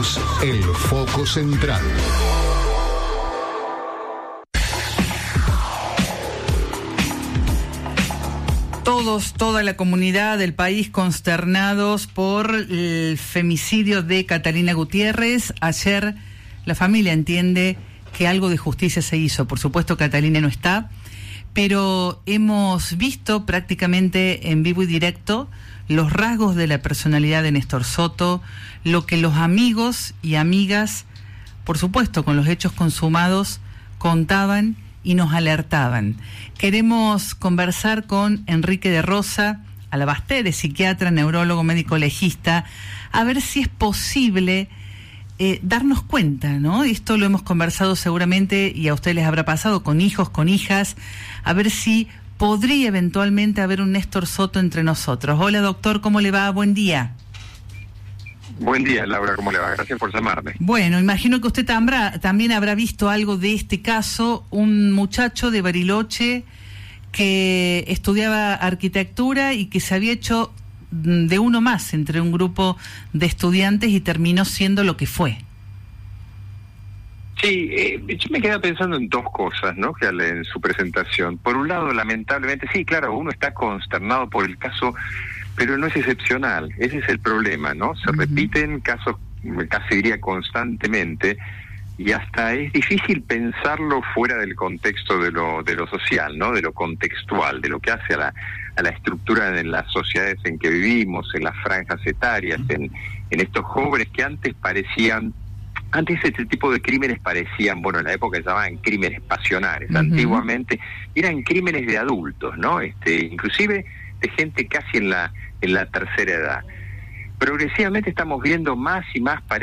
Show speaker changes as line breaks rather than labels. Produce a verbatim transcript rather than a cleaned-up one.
Somos el foco central.
Todos, toda la comunidad del país consternados por el femicidio de Catalina Gutiérrez. Ayer la familia entiende que algo de justicia se hizo. Por supuesto, Catalina no está, pero hemos visto prácticamente en vivo y directo los rasgos de la personalidad de Néstor Soto, lo que los amigos y amigas, por supuesto con los hechos consumados, contaban y nos alertaban. Queremos conversar con Enrique de Rosa Alabastere, psiquiatra, neurólogo, médico legista, a ver si es posible eh, darnos cuenta, ¿no? Esto lo hemos conversado seguramente y a ustedes les habrá pasado con hijos, con hijas, a ver si podría eventualmente haber un Néstor Soto entre nosotros. Hola doctor, ¿cómo le va? Buen día.
Buen día, Laura, ¿cómo le va? Gracias por llamarme.
Bueno, imagino que usted tambra, también habrá visto algo de este caso, un muchacho de Bariloche que estudiaba arquitectura y que se había hecho de uno más entre un grupo de estudiantes y terminó siendo lo que fue.
Sí, eh, yo me quedé pensando en dos cosas, ¿no?, que en su presentación. Por un lado, lamentablemente, sí, claro, uno está consternado por el caso, pero no es excepcional, ese es el problema, ¿no? Se uh-huh. repiten casos, casi diría constantemente, y hasta es difícil pensarlo fuera del contexto de lo de lo social, ¿no? De lo contextual, de lo que hace a la a la estructura de las sociedades en que vivimos, en las franjas etarias, uh-huh. en, en estos jóvenes que antes parecían, antes este tipo de crímenes parecían, bueno, en la época se llamaban crímenes pasionales, uh-huh. antiguamente eran crímenes de adultos, ¿no? Este, inclusive de gente casi en la en la tercera edad. Progresivamente estamos viendo más y más parejas